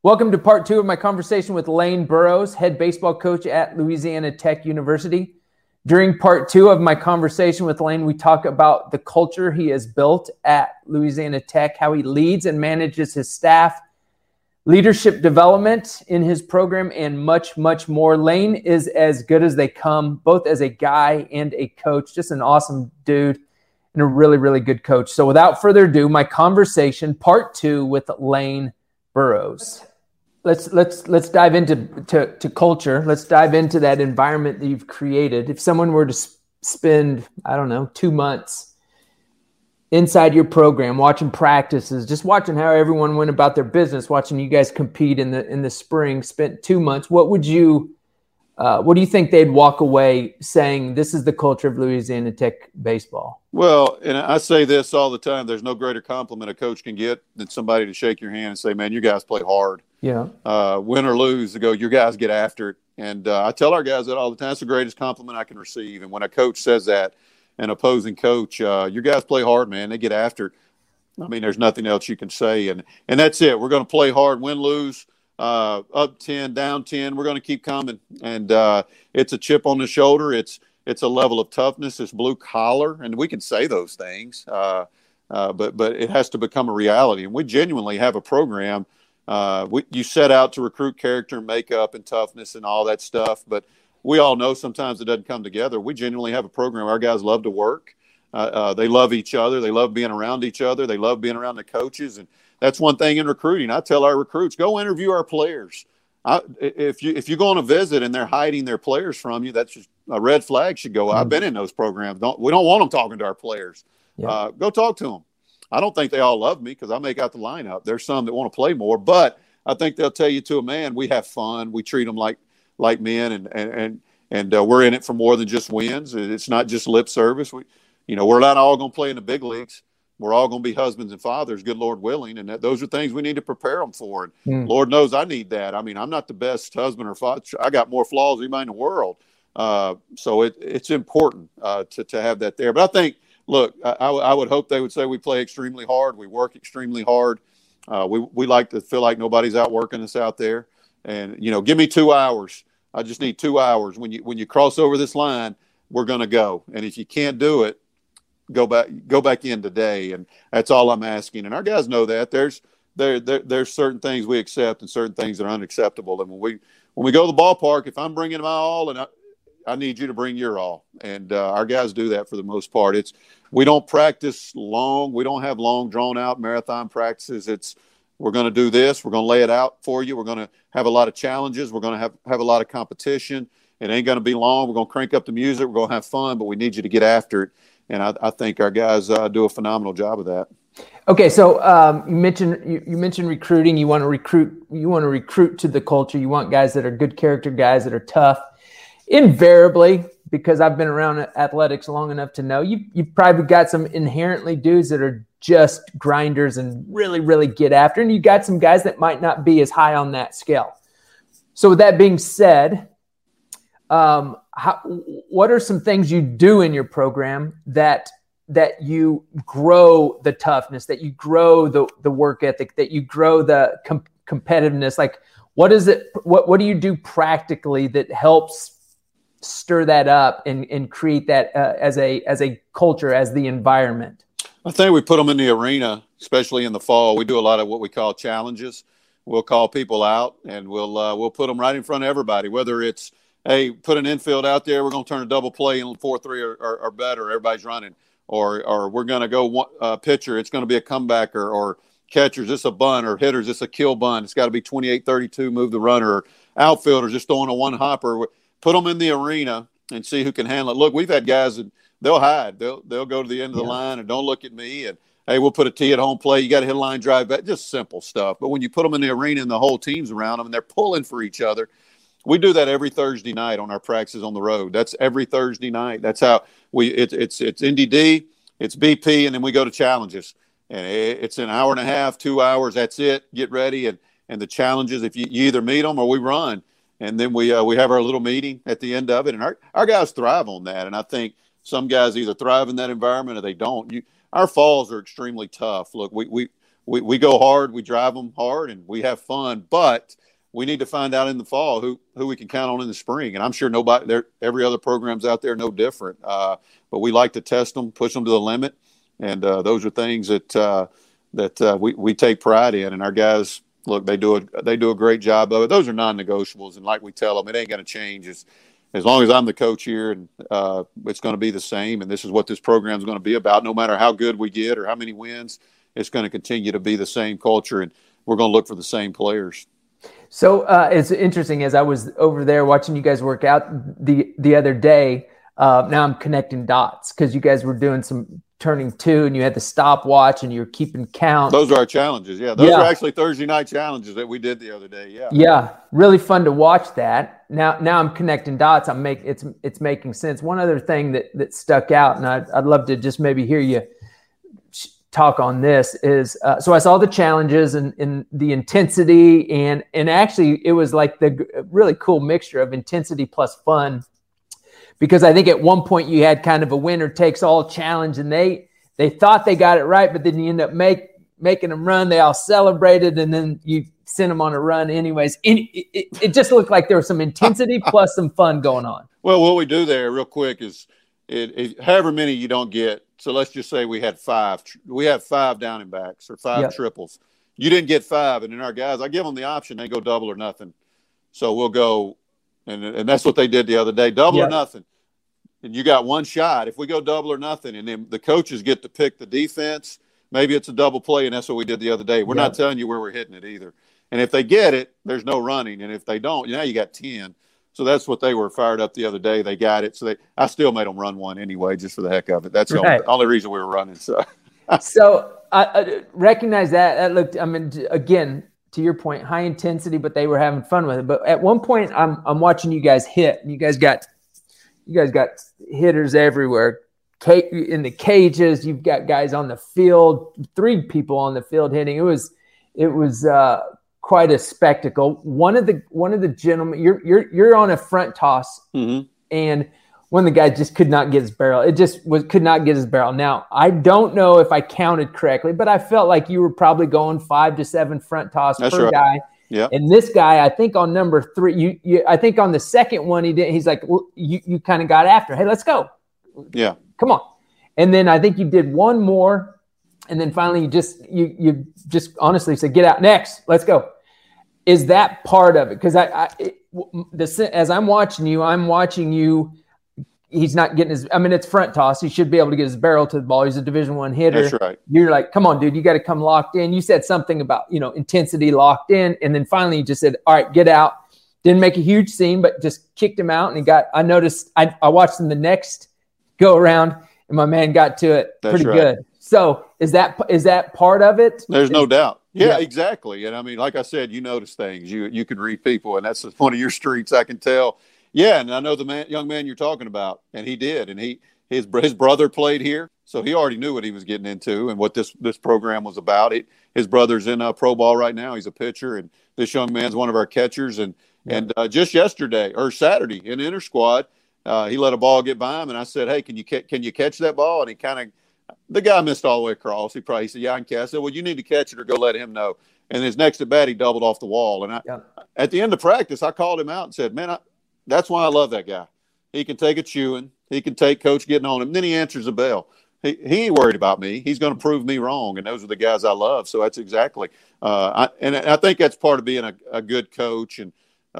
Welcome to part 2 of my conversation with Lane Burroughs, head baseball coach at Louisiana Tech University. During part 2 of my conversation with Lane, we talk about the culture he has built at Louisiana Tech, how he leads and manages his staff, leadership development in his program, and much, much more. Lane is as good as they come, both as a guy and a coach. Just an awesome dude and a really, really good coach. So without further ado, my conversation, part 2 with Lane Burroughs. Let's dive into culture. Let's dive into that environment that you've created. If someone were to spend, 2 months inside your program, watching practices, just watching how everyone went about their business, watching you guys compete in the spring, spent 2 months, what do you think they'd walk away saying, this is the culture of Louisiana Tech baseball? Well, and I say this all the time, there's no greater compliment a coach can get than somebody to shake your hand and say, man, you guys play hard. Yeah. Win or lose, to go, your guys get after it. And I tell our guys that all the time. That's the greatest compliment I can receive. And when a coach says that, an opposing coach, your guys play hard, man. They get after it. I mean, there's nothing else you can say. And that's it. We're going to play hard, win, lose, up 10, down 10. We're going to keep coming. And it's a chip on the shoulder. It's a level of toughness. It's blue collar. And we can say those things, but it has to become a reality. And we genuinely have a program. You set out to recruit character and makeup and toughness and all that stuff, but we all know sometimes it doesn't come together. We genuinely have a program. Our guys love to work. They love each other. They love being around each other. They love being around the coaches. And that's one thing in recruiting. I tell our recruits, go interview our players. If you go on a visit and they're hiding their players from you, that's just a red flag should go. I've been in those programs. We don't want them talking to our players. Yeah. Go talk to them. I don't think they all love me because I make out the lineup. There's some that want to play more, but I think they'll tell you to a man, we have fun. We treat them like men, and we're in it for more than just wins. It's not just lip service. We're not all going to play in the big leagues. We're all going to be husbands and fathers, good Lord willing, and those are things we need to prepare them for. And Lord knows I need that. I mean, I'm not the best husband or father. I got more flaws than anybody in the world. So it's important to have that there. But I think, look, I would hope they would say we play extremely hard. We work extremely hard. We like to feel like nobody's outworking us out there. And, give me 2 hours. I just need 2 hours. When you cross over this line, we're going to go. And if you can't do it, go back in today. And that's all I'm asking. And our guys know that. There's certain things we accept and certain things that are unacceptable. And when we go to the ballpark, if I'm bringing my all, and I need you to bring your all. And our guys do that for the most part. We don't practice long. We don't have long, drawn-out marathon practices. We're going to do this. We're going to lay it out for you. We're going to have a lot of challenges. We're going to have a lot of competition. It ain't going to be long. We're going to crank up the music. We're going to have fun, but we need you to get after it. And I think our guys do a phenomenal job of that. Okay, so you mentioned recruiting. You want to recruit to the culture. You want guys that are good character, guys that are tough. Invariably, because I've been around athletics long enough to know, you've probably got some inherently dudes that are just grinders and really, really get after, and you got some guys that might not be as high on that scale. So with that being said, what are some things you do in your program that you grow the toughness, that you grow the work ethic, that you grow the competitiveness? Like, what is it? What do you do practically that helps stir that up and create that as a culture, as the environment? I think we put them in the arena, especially in the fall. We do a lot of what we call challenges. We'll call people out and we'll put them right in front of everybody, whether it's, hey, put an infield out there, we're going to turn a double play in 4-3 or better, everybody's running. Or we're going to go pitcher, it's going to be a comebacker, or catchers, it's a bunt, or hitters, it's a kill bunt. It's got to be 28-32, move the runner, or outfielders, just throwing a one-hopper. Put them in the arena and see who can handle it. Look, we've had guys that they'll hide. They'll go to the end of the line and don't look at me. And, hey, we'll put a tee at home plate. You got to hit a line drive back. Just simple stuff. But when you put them in the arena and the whole team's around them and they're pulling for each other, we do that every Thursday night on our practices on the road. That's every Thursday night. That's how it's NDD, it's BP, and then we go to challenges. And it's an hour and a half, 2 hours. That's it. Get ready. And the challenges, if you either meet them or we run. And then we have our little meeting at the end of it. And our guys thrive on that. And I think some guys either thrive in that environment or they don't. Our falls are extremely tough. Look, we go hard, we drive them hard, and we have fun. But we need to find out in the fall who we can count on in the spring. And I'm sure every other program's out there no different. But we like to test them, push them to the limit, and those are things that we take pride in. And our guys, look, they do a great job of it. Those are non-negotiables, and like we tell them, it ain't going to change. As long as I'm the coach here, and it's going to be the same. And this is what this program is going to be about. No matter how good we get or how many wins, it's going to continue to be the same culture, and we're going to look for the same players. So it's interesting, as I was over there watching you guys work out the other day, now I'm connecting dots because you guys were doing some turning two and you had the stopwatch and you're keeping count. Those are our challenges. Yeah. Those are actually Thursday night challenges that we did the other day. Yeah. Yeah. Really fun to watch that. Now I'm connecting dots. It's making sense. One other thing that stuck out, and I'd love to just maybe hear you talk on this is, so I saw the challenges and the intensity and actually it was like the really cool mixture of intensity plus fun, because I think at one point you had kind of a winner takes all challenge and they thought they got it right, but then you end up making them run. They all celebrated and then you sent them on a run anyways. It just looked like there was some intensity plus some fun going on. Well, what we do there real quick is however many you don't get. So let's just say we had five down and backs or five triples. You didn't get five. And then our guys, I give them the option. They go double or nothing. So we'll go, and that's what they did the other day, double or nothing. And you got one shot. If we go double or nothing, and then the coaches get to pick the defense, maybe it's a double play, and that's what we did the other day. We're not telling you where we're hitting it either. And if they get it, there's no running. And if they don't, now you got 10. So that's what they were fired up the other day. They got it. So I still made them run one anyway, just for the heck of it. That's the only reason we were running. So I recognize that. That looked, I mean, again, to your point, high intensity, but they were having fun with it. But at one point I'm watching you guys hit, and you guys got hitters everywhere. In the cages, you've got guys on the field, 3 people on the field hitting. It was quite a spectacle. One of the gentlemen, you're on a front toss, and one of the guys just could not get his barrel. Could not get his barrel. Now, I don't know if I counted correctly, but I felt like you were probably going 5 to 7 front toss per guy. Yeah. And this guy, I think on number 3, I think on the second one he did. He's like, well, you kind of got after. Hey, let's go. Yeah. Come on. And then I think you did one more, and then finally you just honestly said, get out next. Let's go. Is that part of it? Because as I'm watching you, he's not getting his, I mean, it's front toss. He should be able to get his barrel to the ball. He's a Division I hitter. That's right. You're like, come on, dude, you got to come locked in. You said something about, intensity locked in. And then finally you just said, all right, get out. Didn't make a huge scene, but just kicked him out. And I noticed, I watched him the next go around, and my man got to it pretty good. So is that part of it? There's no doubt. Yeah, exactly. And I mean, like I said, you notice things. You can read people, and that's one of your streets, I can tell. Yeah, and I know the young man you're talking about, and he did. And his brother played here, so he already knew what he was getting into and what this program was about. His brother's in pro ball right now. He's a pitcher, and this young man's one of our catchers. And just yesterday or Saturday in inter squad, he let a ball get by him, and I said, "Hey, can you catch that ball?" And he kind of. The guy missed all the way across. He said, "Yeah, I can catch." I said, "Well, you need to catch it or go let him know." And his next at bat, he doubled off the wall. And at the end of practice, I called him out and said, "Man, that's why I love that guy. He can take a chewing. He can take coach getting on him. Then he answers the bell. He ain't worried about me. He's going to prove me wrong." And those are the guys I love. So that's exactly. I think that's part of being a good coach and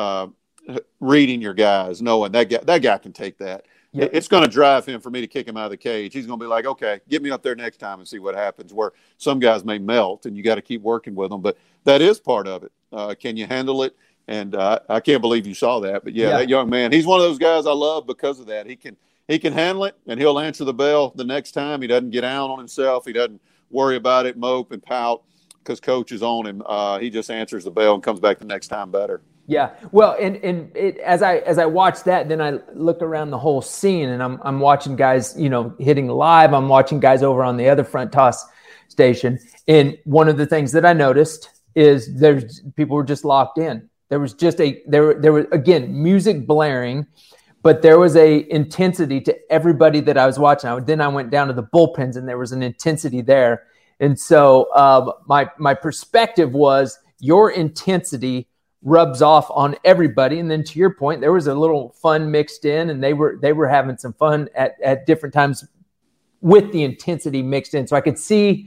reading your guys, knowing that guy can take that. Yep. It's going to drive him for me to kick him out of the cage. He's going to be like, okay, get me up there next time and see what happens, where some guys may melt and you got to keep working with them. But that is part of it. Can you handle it? And I can't believe you saw that. But, that young man, he's one of those guys I love because of that. He can handle it, and he'll answer the bell the next time. He doesn't get down on himself. He doesn't worry about it, mope and pout because coach is on him. He just answers the bell and comes back the next time better. Yeah, well, as I watch that, then I look around the whole scene, and I'm watching guys, hitting live. I'm watching guys over on the other front toss station, and one of the things that I noticed is people were just locked in. There was just there was again music blaring, but there was a intensity to everybody that I was watching. Then I went down to the bullpens, and there was an intensity there. And so my perspective was your intensity rubs off on everybody. And then to your point, there was a little fun mixed in, and they were having some fun at different times with the intensity mixed in. So I could see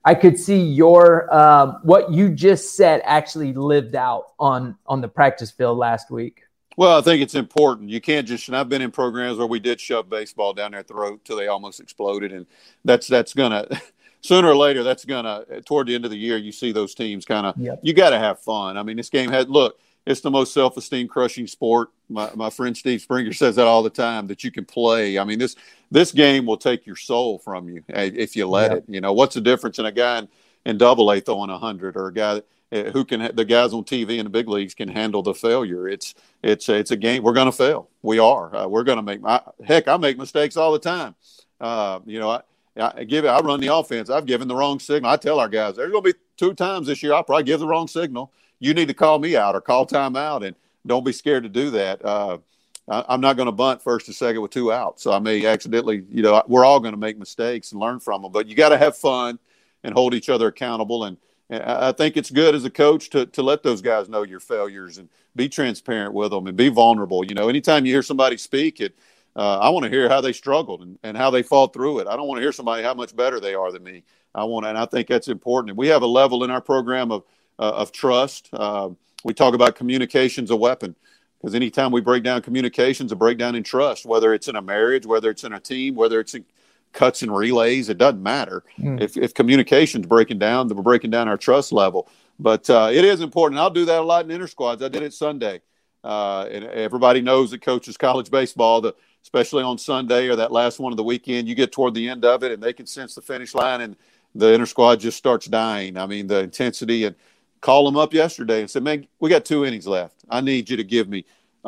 your what you just said actually lived out on the practice field last week. Well, I think it's important. You can't just, and I've been in programs where we did shove baseball down their throat till they almost exploded. And that's going to, sooner or later, that's going to, toward the end of the year, you see those teams kind of, You got to have fun. I mean, this game it's the most self-esteem crushing sport. My friend Steve Springer says that all the time, that you can play. I mean, this game will take your soul from you if you let it. You know, what's the difference in a guy in Double-A throwing 100, or a guy who can, the guys on TV in the big leagues can handle the failure. It's a game. We're going to fail. We are. We're going to I make mistakes all the time. You know, I run the offense. I've given the wrong signal. I tell our guys, there's going to be 2 times this year I'll probably give the wrong signal. You need to call me out or call timeout, and don't be scared to do that. I'm not going to bunt first and second with 2 outs. So I may accidentally, you know, we're all going to make mistakes and learn from them, but you got to have fun and hold each other accountable. And I think it's good as a coach to let those guys know your failures and be transparent with them and be vulnerable. You know, anytime you hear somebody speak I want to hear how they struggled and how they fought through it. I don't want to hear somebody how much better they are than me. And I think that's important. And we have a level in our program of trust. We talk about communication's a weapon, because anytime we break down communication's a breakdown in trust, whether it's in a marriage, whether it's in a team, whether it's in cuts and relays, it doesn't matter. If communication's breaking down, then we're breaking down our trust level. But it is important. I'll do that a lot in inter-squads. I did it Sunday. And everybody knows that coaches college baseball, especially on Sunday or that last one of the weekend, you get toward the end of it and they can sense the finish line and the inter-squad just starts dying. I mean, the intensity, and call them up yesterday and said, man, we got 2 innings left. I need you to give me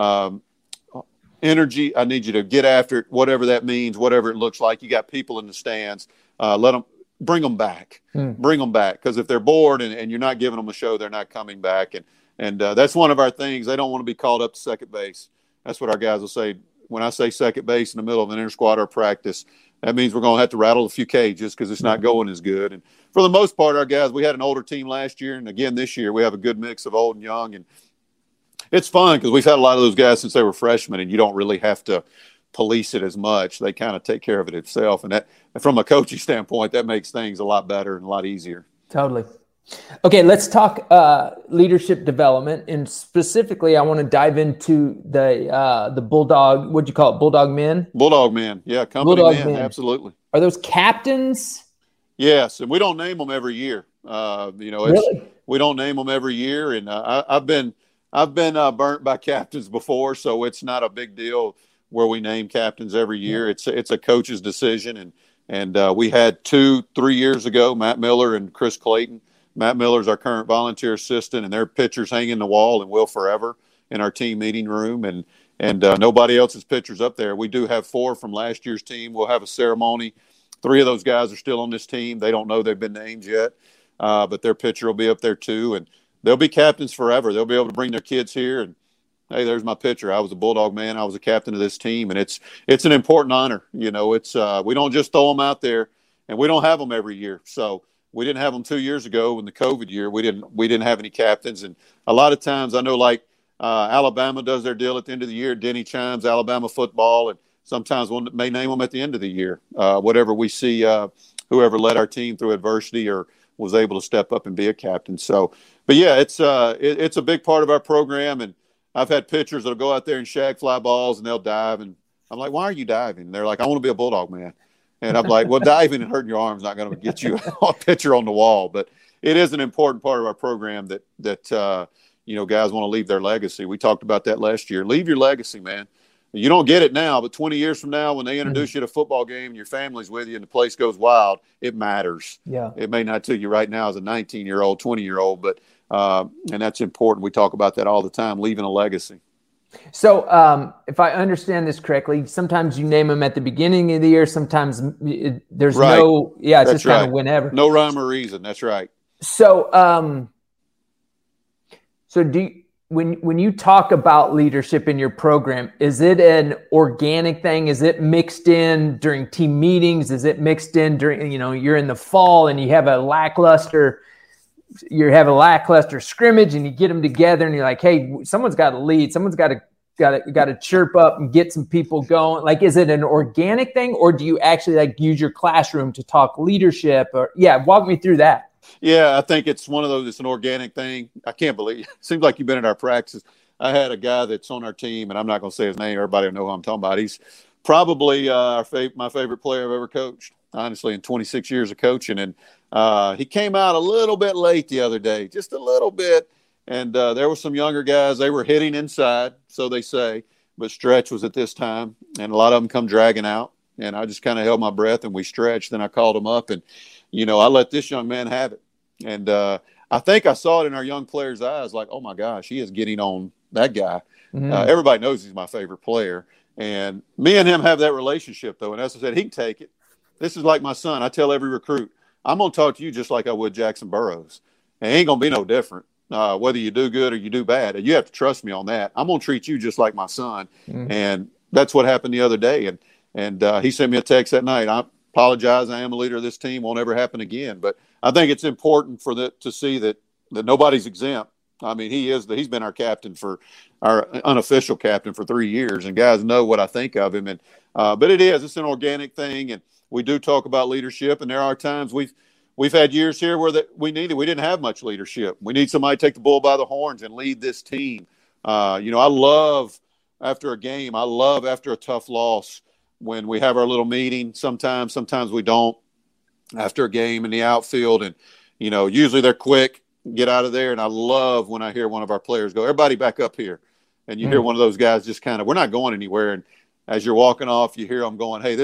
energy. I need you to get after it, whatever that means, whatever it looks like. You got people in the stands. Bring them back. Bring them back. Because if they're bored and you're not giving them a show, they're not coming back. And that's one of our things. They don't want to be called up to second base. That's what our guys will say. When I say second base in the middle of an inter-squad or practice, that means we're going to have to rattle a few cages because it's not going as good. And for the most part, our guys, we had an older team last year. And again, this year, we have a good mix of old and young. And it's fun because we've had a lot of those guys since they were freshmen, and you don't really have to police it as much. They kind of take care of it itself. And that, from a coaching standpoint, that makes things a lot better and a lot easier. Totally. Okay, let's talk leadership development, and specifically, I want to dive into the Bulldog. What'd you call it? Bulldog men. Bulldog men, yeah, company Bulldog men, men. Absolutely. Are those captains? Yes, and we don't name them every year. Really? We don't name them every year, and I've been burnt by captains before, so it's not a big deal where we name captains every year. It's a coach's decision, and we had 2-3 years ago, Matt Miller and Chris Clayton. Matt Miller's our current volunteer assistant, and their pictures hang in the wall and will forever in our team meeting room. And nobody else's pictures up there. We do have 4 from last year's team. We'll have a ceremony. 3 of those guys are still on this team. They don't know they've been named yet, but their picture will be up there too. And they'll be captains forever. They'll be able to bring their kids here and, hey, there's my picture. I was a Bulldog man. I was a captain of this team, and it's an important honor. You know, it's we don't just throw them out there, and we don't have them every year. So we didn't have them 2 years ago in the COVID year. We didn't have any captains, and a lot of times I know like Alabama does their deal at the end of the year. Denny Chimes, Alabama football, and sometimes one may name them at the end of the year. Whatever we see, whoever led our team through adversity or was able to step up and be a captain. So, but yeah, it's a big part of our program, and I've had pitchers that'll go out there and shag fly balls and they'll dive, and I'm like, why are you diving? And they're like, I want to be a Bulldog man. And I'm like, well, diving and hurting your arms not going to get you a picture on the wall. But it is an important part of our program that guys want to leave their legacy. We talked about that last year. Leave your legacy, man. You don't get it now, but 20 years from now, when they introduce you to a football game and your family's with you and the place goes wild, it matters. Yeah. It may not to you right now as a 19-year-old, 20-year-old, but and that's important. We talk about that all the time, leaving a legacy. So if I understand this correctly, sometimes you name them at the beginning of the year. Sometimes there's right. it's that's just right. kind of whenever. No rhyme or reason. That's right. So, so do when you talk about leadership in your program, is it an organic thing? Is it mixed in during team meetings? Is it mixed in during, you're in the fall and you have a lackluster scrimmage and you get them together and you're like, hey, someone's got to lead. Someone's got to chirp up and get some people going. Like, is it an organic thing, or do you actually use your classroom to talk leadership? Or walk me through that. Yeah, I think it's one of those. It's an organic thing. I can't believe it. Seems like you've been at our practices. I had a guy that's on our team, and I'm not going to say his name. Everybody will know who I'm talking about. He's probably my favorite player I've ever coached, honestly, in 26 years of coaching. And he came out a little bit late the other day, just a little bit. And there were some younger guys. They were hitting inside, so they say, but stretch was at this time. And a lot of them come dragging out. And I just kind of held my breath, and we stretched. Then I called them up, and I let this young man have it. And I think I saw it in our young players' eyes, like, oh, my gosh, he is getting on that guy. Mm-hmm. Everybody knows he's my favorite player. And me and him have that relationship, though. And as I said, he can take it. This is like my son. I tell every recruit, I'm going to talk to you just like I would Jackson Burroughs. And it ain't going to be no different, whether you do good or you do bad. You have to trust me on that. I'm going to treat you just like my son. Mm-hmm. And that's what happened the other day. And he sent me a text that night. I apologize. I am a leader of this team. Won't ever happen again. But I think it's important to see that nobody's exempt. I mean, he's been our unofficial captain for 3 years, and guys know what I think of him. And but it's an organic thing, and we do talk about leadership. And there are times we've had years here where we didn't have much leadership. We need somebody to take the bull by the horns and lead this team. I love after a game. I love after a tough loss when we have our little meeting. Sometimes we don't. After a game in the outfield, and usually they're quick, get out of there. And I love when I hear one of our players go, everybody back up here, and you hear one of those guys just kind of, we're not going anywhere. And as you're walking off, you hear them going, hey,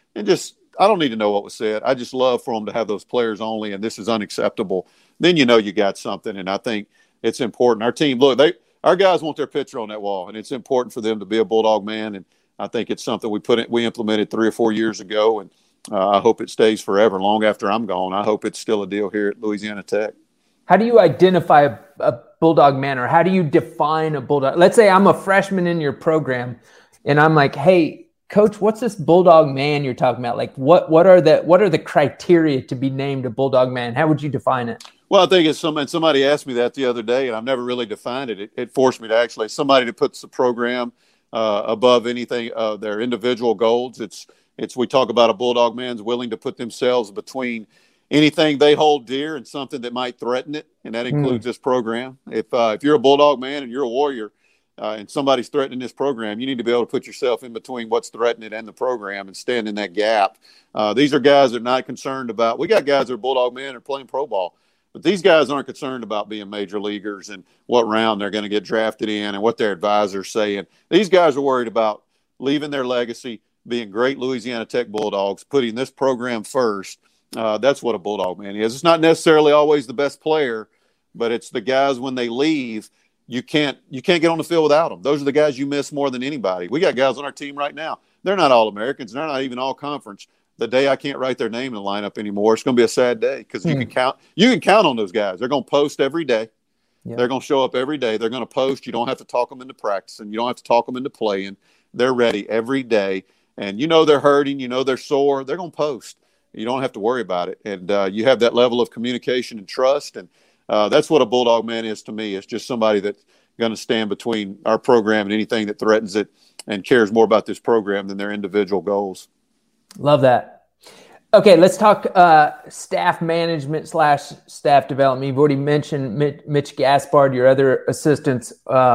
I don't need to know what was said. I just love for them to have those players only, and this is unacceptable. Then you got something. And I think it's important. Our team, our guys want their picture on that wall, and it's important for them to be a Bulldog man. And I think it's something we implemented 3 or 4 years ago, and I hope it stays forever, long after I'm gone. I hope it's still a deal here at Louisiana Tech. How do you identify a Bulldog man, or how do you define a Bulldog? Let's say I'm a freshman in your program, and I'm like, hey, Coach, what's this Bulldog man you're talking about? Like, what are the criteria to be named a Bulldog man? How would you define it? Well, I think it's somebody asked me that the other day, and I've never really defined it. It forced me to actually somebody that puts the program above anything, their individual goals. We talk about a Bulldog man's willing to put themselves between anything they hold dear and something that might threaten it, and that includes this program. If you're a Bulldog man and you're a Warrior, and somebody's threatening this program, you need to be able to put yourself in between what's threatening it and the program and stand in that gap. These are guys that are not concerned about – we got guys that are Bulldog men and are playing pro ball, but these guys aren't concerned about being major leaguers and what round they're going to get drafted in and what their advisors say. And these guys are worried about leaving their legacy, being great Louisiana Tech Bulldogs, putting this program first. That's what a Bulldog man is. It's not necessarily always the best player, but it's the guys when they leave, you can't get on the field without them. Those are the guys you miss more than anybody. We got guys on our team right now. They're not All-Americans. They're not even All-Conference. The day I can't write their name in the lineup anymore, it's going to be a sad day because you can count on those guys. They're going to post every day. Yep. They're going to show up every day. They're going to post. You don't have to talk them into practicing. You don't have to talk them into playing. They're ready every day. And they're hurting. They're sore. They're going to post. You don't have to worry about it. And you have that level of communication and trust. And that's what a Bulldog man is to me. It's just somebody that's going to stand between our program and anything that threatens it and cares more about this program than their individual goals. Love that. Okay, let's talk staff management / staff development. You've already mentioned Mitch Gaspard, your other assistants,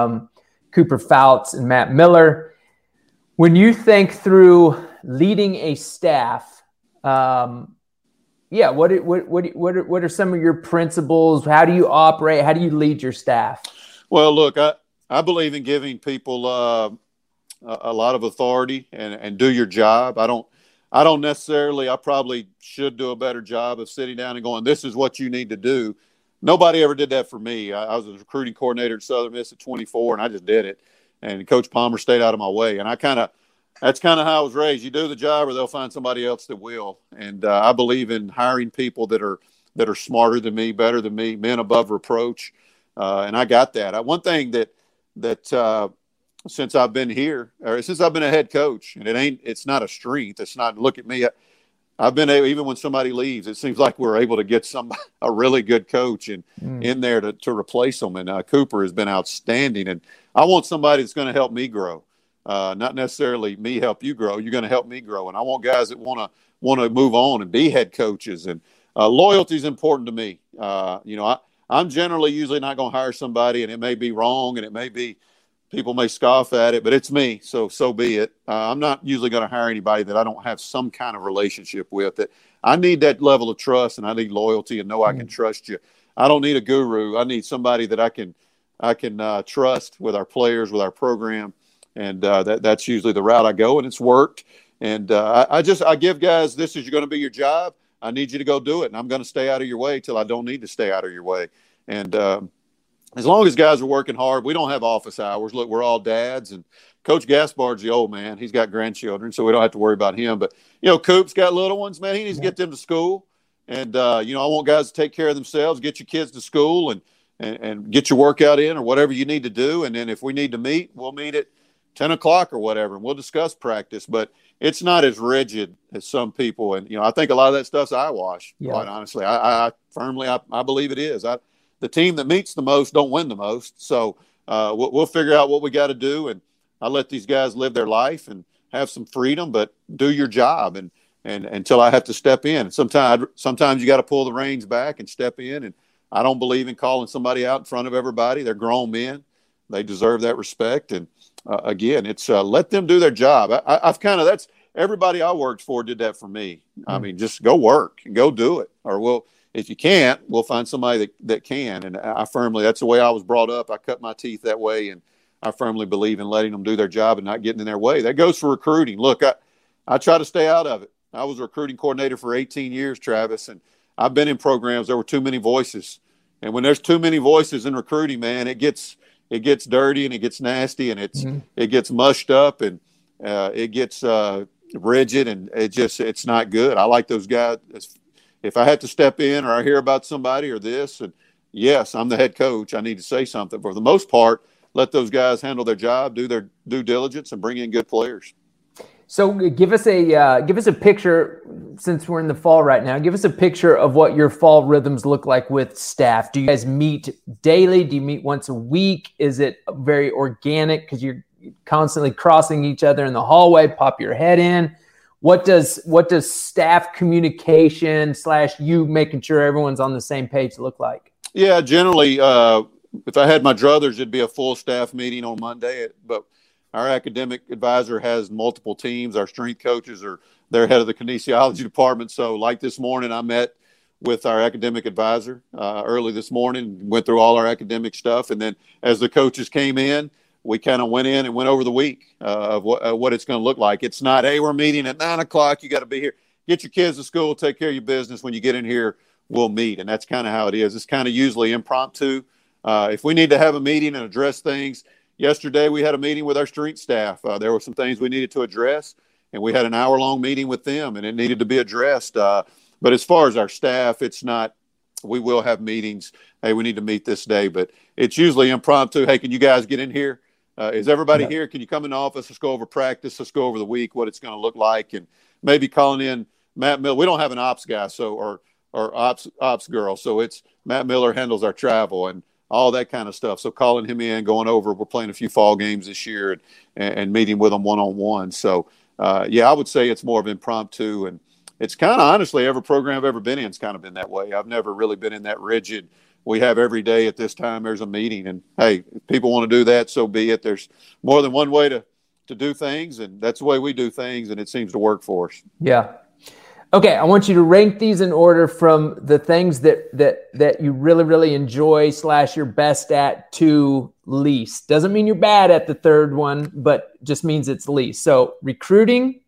Cooper Fouts and Matt Miller. When you think through leading a staff, what are some of your principles? How do you operate? How do you lead your staff? Well, look, I believe in giving people a lot of authority and do your job. I don't necessarily, I probably should do a better job of sitting down and going, this is what you need to do. Nobody ever did that for me. I was a recruiting coordinator at Southern Miss at 24, and I just did it. And Coach Palmer stayed out of my way. And that's kind of how I was raised. You do the job or they'll find somebody else that will. And I believe in hiring people that are smarter than me, better than me, men above reproach. And I got that. One thing that that since I've been here, or since I've been a head coach, and it's not a strength. It's not, look at me. I've been able, even when somebody leaves, it seems like we're able to get a really good coach in there to replace them. And Cooper has been outstanding. And I want somebody that's going to help me grow, not necessarily me help you grow. You're going to help me grow. And I want guys that want to move on and be head coaches. And loyalty is important to me. I'm generally usually not going to hire somebody, and it may be wrong, and it may be people may scoff at it, but it's me, so be it. I'm not usually going to hire anybody that I don't have some kind of relationship with. That I need that level of trust, and I need loyalty, and know I can trust you. I don't need a guru. I need somebody that I can trust with our players, with our program, and that's usually the route I go, and it's worked. And I give guys, this is going to be your job. I need you to go do it, and I'm going to stay out of your way till I don't need to stay out of your way. And as long as guys are working hard, we don't have office hours. Look, we're all dads, and Coach Gaspard's the old man. He's got grandchildren, so we don't have to worry about him. But, Coop's got little ones, man. He needs to get them to school. And, I want guys to take care of themselves, get your kids to school and get your workout in or whatever you need to do. And then if we need to meet, we'll meet at 10 o'clock or whatever, and we'll discuss practice. But it's not as rigid as some people. And, I think a lot of that stuff's eyewash, quite honestly. I firmly believe it is. The team that meets the most don't win the most. So we'll figure out what we got to do, and I let these guys live their life and have some freedom, but do your job. And until I have to step in, and sometimes you got to pull the reins back and step in. And I don't believe in calling somebody out in front of everybody. They're grown men; they deserve that respect. And again, it's let them do their job. That's everybody I worked for did that for me. I mean, just go work and go do it, or if you can't, we'll find somebody that can. And that's the way I was brought up. I cut my teeth that way, and I firmly believe in letting them do their job and not getting in their way. That goes for recruiting. Look, I try to stay out of it. I was a recruiting coordinator for 18 years, Travis, and I've been in programs. There were too many voices. And when there's too many voices in recruiting, man, it gets dirty and it gets nasty, and it gets mushed up, and it gets rigid, and it's not good. I like those guys. If I have to step in or I hear about somebody or this, and yes, I'm the head coach, I need to say something. For the most part, let those guys handle their job, do their due diligence, and bring in good players. So give us a picture, since we're in the fall right now. Give us a picture of what your fall rhythms look like with staff. Do you guys meet daily? Do you meet once a week? Is it very organic because you're constantly crossing each other in the hallway? Pop your head in. What does staff communication / you making sure everyone's on the same page look like? Yeah, generally, if I had my druthers, it'd be a full staff meeting on Monday. But our academic advisor has multiple teams. Our strength coaches they're head of the kinesiology department. So like this morning, I met with our academic advisor early this morning, went through all our academic stuff. And then as the coaches came in, we kind of went in and went over the week of what it's going to look like. It's not, hey, we're meeting at 9 o'clock. You got to be here. Get your kids to school. Take care of your business. When you get in here, we'll meet. And that's kind of how it is. It's kind of usually impromptu. If we need to have a meeting and address things, yesterday we had a meeting with our strength staff. There were some things we needed to address, and we had an hour-long meeting with them, and it needed to be addressed. But as far as our staff, it's not. We will have meetings. Hey, we need to meet this day. But it's usually impromptu. Hey, can you guys get in here? Is everybody here? Can you come in the office? Let's go over practice. Let's go over the week, what it's going to look like, and maybe calling in Matt Miller. We don't have an ops guy, or ops girl, so it's Matt Miller handles our travel and all that kind of stuff. So calling him in, going over. We're playing a few fall games this year and meeting with them one-on-one. So I would say it's more of impromptu, and it's kind of honestly every program I've ever been in has kind of been that way. I've never really been in that rigid. We have every day at this time there's a meeting, and hey, if people want to do that, so be it. There's more than one way to do things, and that's the way we do things, and it seems to work for us. Yeah. Okay, I want you to rank these in order from the things that you really, really enjoy / you're best at to least. Doesn't mean you're bad at the third one, but just means it's least. So recruiting,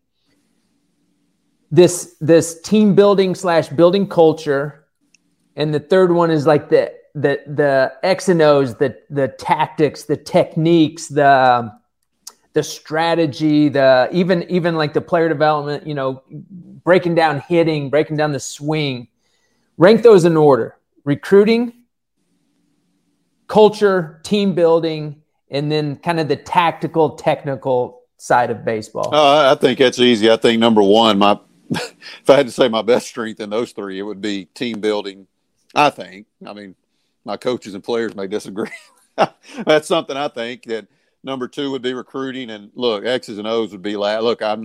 this team building / building culture. And the third one is like the X and O's, the tactics, the techniques, the strategy, even like the player development, breaking down hitting, breaking down the swing. Rank those in order: recruiting, culture, team building, and then kind of the tactical, technical side of baseball? I think that's easy. I think number one, if I had to say my best strength in those three, it would be team building. I think. I mean, my coaches and players may disagree. That's something I think. That number two would be recruiting, and look, X's and O's would be look. I'm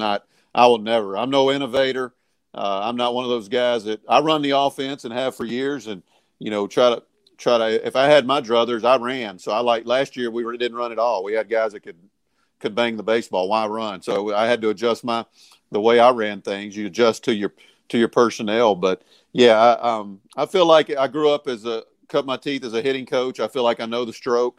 no innovator. I'm not one of those guys that I run the offense and have for years, and try to. If I had my druthers, I ran. So last year we didn't run at all. We had guys that could bang the baseball. Why run? So I had to adjust the way I ran things. You adjust to your personnel, but yeah, I feel like I grew up cut my teeth as a hitting coach. I feel like I know the stroke.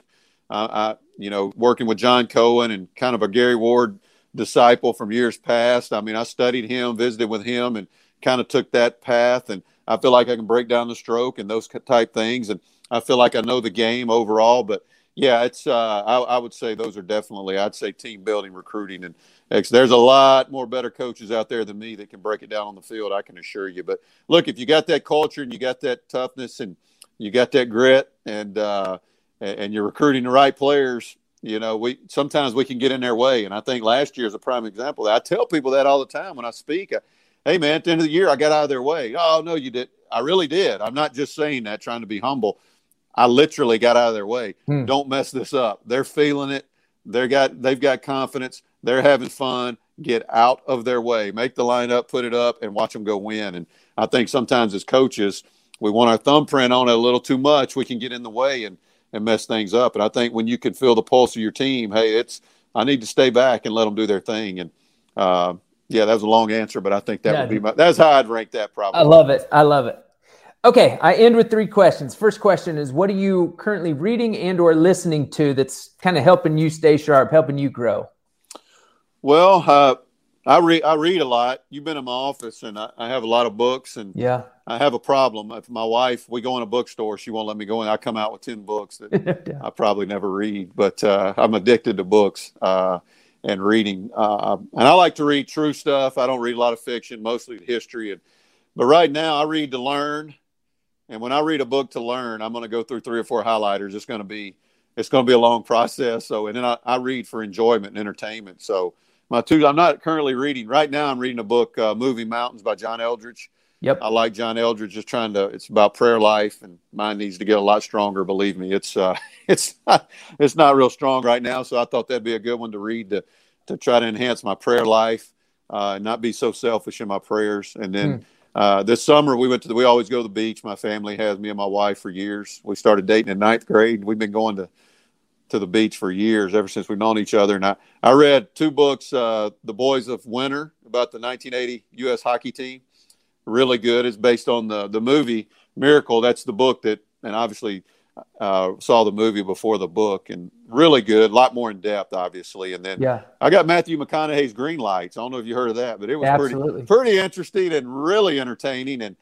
Working with John Cohen and kind of a Gary Ward disciple from years past. I mean, I studied him, visited with him, and kind of took that path. And I feel like I can break down the stroke and those type things. And I feel like I know the game overall. But yeah, it's I would say those are definitely, I'd say, team building, recruiting, and there's a lot more better coaches out there than me that can break it down on the field, I can assure you. But look, if you got that culture and you got that toughness and you got that grit and you're recruiting the right players, sometimes we can get in their way. And I think last year is a prime example. I tell people that all the time when I speak. Hey, man, at the end of the year, I got out of their way. Oh, no, you did. I really did. I'm not just saying that, trying to be humble. I literally got out of their way. Don't mess this up. They're feeling it. They've got confidence. They're having fun. Get out of their way. Make the lineup, put it up, and watch them go win. And I think sometimes as coaches, we want our thumbprint on it a little too much. We can get in the way and mess things up. And I think when you can feel the pulse of your team, hey, I need to stay back and let them do their thing. And yeah, that was a long answer, but I think would be that's how I'd rank that probably. I love it. Okay, I end with 3 questions. First question is, what are you currently reading and or listening to that's kind of helping you stay sharp, helping you grow? Well, I read a lot. You've been in my office, and I have a lot of books, and yeah, I have a problem. If my wife, we go in a bookstore, she won't let me go in. I come out with 10 books that yeah. I probably never read, but I'm addicted to books and reading. And I like to read true stuff. I don't read a lot of fiction, mostly history. But right now, I read to learn. And when I read a book to learn, I'm going to go through 3 or 4 highlighters. It's going to be a long process. So, and then I read for enjoyment and entertainment. So I'm not currently reading right now. I'm reading a book, Moving Mountains by John Eldredge. Yep. I like John Eldredge. It's about prayer life, and mine needs to get a lot stronger. Believe me, it's not real strong right now. So I thought that'd be a good one to read to try to enhance my prayer life, and not be so selfish in my prayers. And then this summer we always go to the beach. My family has, me and my wife, for years. We started dating in 9th grade. We've been going to the beach for years, ever since we've known each other. And I read 2 books, The Boys of Winter, about the 1980 U.S. hockey team. Really good. It's based on the movie Miracle. That's the book and obviously saw the movie before the book, and really good. A lot more in depth, obviously. And then I got Matthew McConaughey's Green Lights. I don't know if you heard of that, but it was pretty interesting and really entertaining. And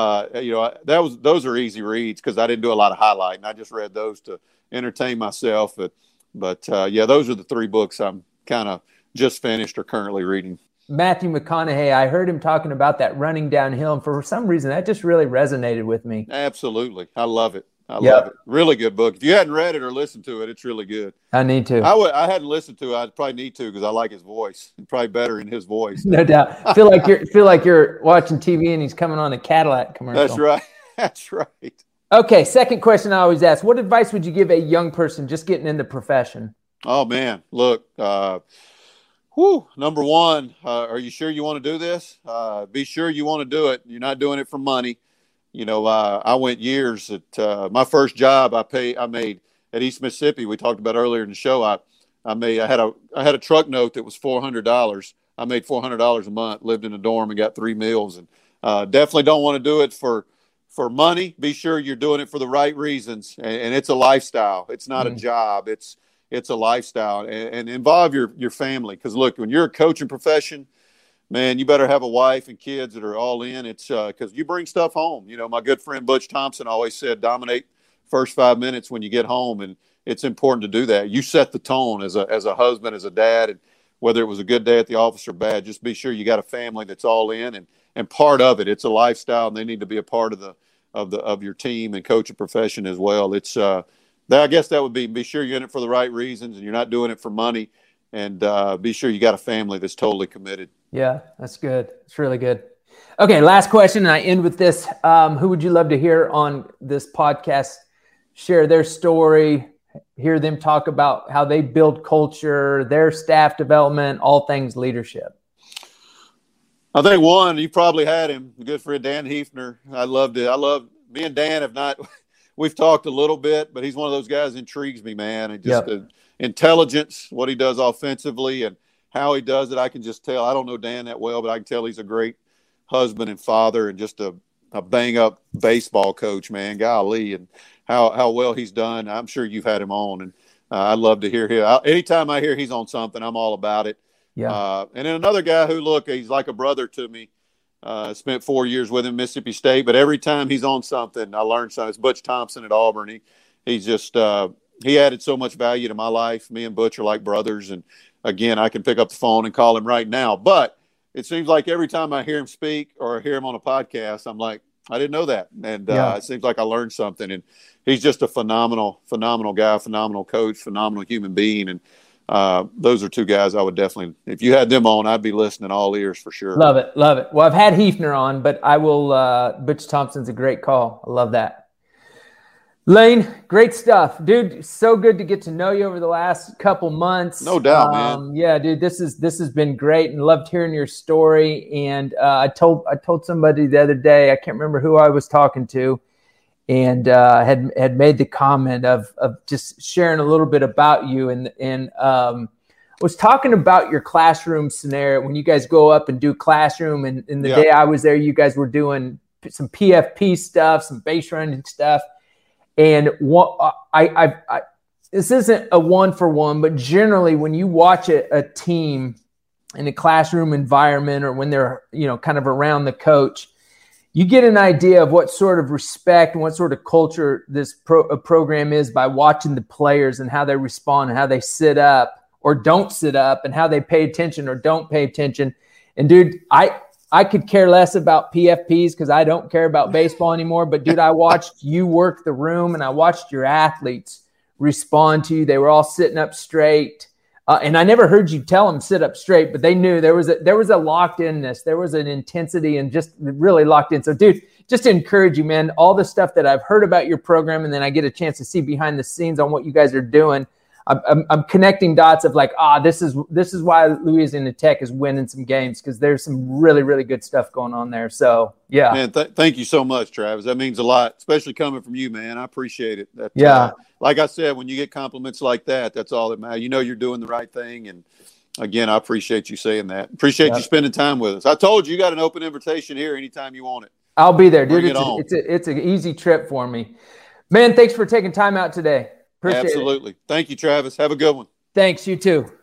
those are easy reads because I didn't do a lot of highlighting. I just read those to entertain myself. But those are the 3 books I'm kind of just finished or currently reading. Matthew McConaughey, I heard him talking about that running downhill, and for some reason that just really resonated with me. Absolutely. I love it. I love it. Really good book. If you hadn't read it or listened to it, it's really good. I need to. I hadn't listened to it. I'd probably need to because I like his voice. It's probably better in his voice. No doubt. feel like you're watching TV and he's coming on a Cadillac commercial. That's right. That's right. Okay, second question I always ask. What advice would you give a young person just getting in the profession? Oh, man. Look, number one, are you sure you want to do this? Be sure you want to do it. You're not doing it for money. I went years at my first job. I made at East Mississippi. We talked about earlier in the show. I had a truck note that was $400. I made $400 a month. Lived in a dorm and got 3 meals. And definitely don't want to do it for money. Be sure you're doing it for the right reasons. And it's a lifestyle. It's not a job. It's a lifestyle, and involve your family. Because look, when you're a coaching profession, man, you better have a wife and kids that are all in. It's because you bring stuff home. My good friend Butch Thompson always said, dominate first 5 minutes when you get home. And it's important to do that. You set the tone as a husband, as a dad, and whether it was a good day at the office or bad, just be sure you got a family that's all in and part of it. It's a lifestyle, and they need to be a part of your team and coaching profession as well. It's I guess that would be sure you're in it for the right reasons and you're not doing it for money, and be sure you got a family that's totally committed. Yeah, that's good. It's really good. Okay, last question, and I end with this. Who would you love to hear on this podcast share their story, hear them talk about how they build culture, their staff development, all things leadership? I think one, you probably had him, good friend Dan Hefner. I love me and Dan have not – we've talked a little bit, but he's one of those guys that intrigues me, man. And just the intelligence, what he does offensively and how he does it, I can just tell. I don't know Dan that well, but I can tell he's a great husband and father and just a bang-up baseball coach, man. Golly, and how well he's done. I'm sure you've had him on, and I'd love to hear him. Anytime I hear he's on something, I'm all about it. Yeah. And then another guy who, look, he's like a brother to me. Spent 4 years with him, Mississippi State, but every time he's on something, I learn something. It's Butch Thompson at Auburn. He's just he added so much value to my life. Me and Butch are like brothers, and again, I can pick up the phone and call him right now. But it seems like every time I hear him speak or hear him on a podcast, I'm like, I didn't know that, and it seems like I learned something. And he's just a phenomenal guy, phenomenal coach, phenomenal human being, and those are two guys I would definitely, if you had them on, I'd be listening all ears for sure. Love it. Well, I've had Hefner on, but I will, Butch Thompson's a great call. I love that. Lane, great stuff. Dude, so good to get to know you over the last couple months. No doubt, man. Yeah, dude, this has been great and loved hearing your story. And I told somebody the other day, I can't remember who I was talking to, and had made the comment of just sharing a little bit about you and was talking about your classroom scenario when you guys go up and do classroom. And in the day I was there, you guys were doing some PFP stuff, some base running stuff. And this isn't a one-for-one, but generally when you watch a team in a classroom environment or when they're, kind of around the coach, you get an idea of what sort of respect and what sort of culture this program is by watching the players and how they respond and how they sit up or don't sit up and how they pay attention or don't pay attention. And dude, I could care less about PFPs because I don't care about baseball anymore. But dude, I watched you work the room and I watched your athletes respond to you. They were all sitting up straight. And I never heard you tell them sit up straight, but they knew there was a locked inness. There was an intensity and just really locked in. So dude, just to encourage you, man, all the stuff that I've heard about your program and then I get a chance to see behind the scenes on what you guys are doing. I'm connecting dots of like, this is why Louisiana Tech is winning some games because there's some really, really good stuff going on there. So, yeah. Man, thank you so much, Travis. That means a lot, especially coming from you, man. I appreciate it. Like I said, when you get compliments like that, that's all that matters. You're doing the right thing. And, again, I appreciate you saying that. Appreciate you spending time with us. I told you got an open invitation here anytime you want it. I'll be there, dude. It's an easy trip for me. Man, thanks for taking time out today. Appreciate Absolutely. it. Thank you, Travis. Have a good one. Thanks. You too.